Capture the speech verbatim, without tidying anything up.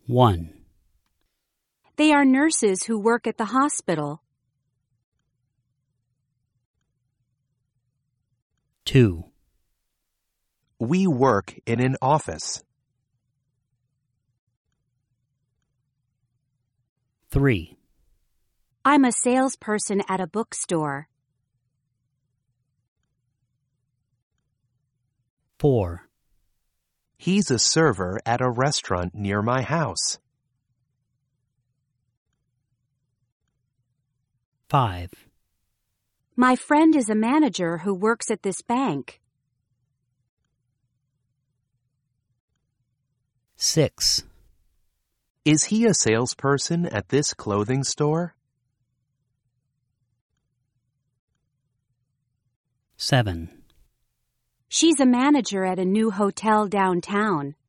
one. They are nurses who work at the hospital. two. We work in an office. three. I'm a salesperson at a bookstore. four. He's a server at a restaurant near my house. five. My friend is a manager who works at this bank. six. Is he a salesperson at this clothing store? seven. She's a manager at a new hotel downtown.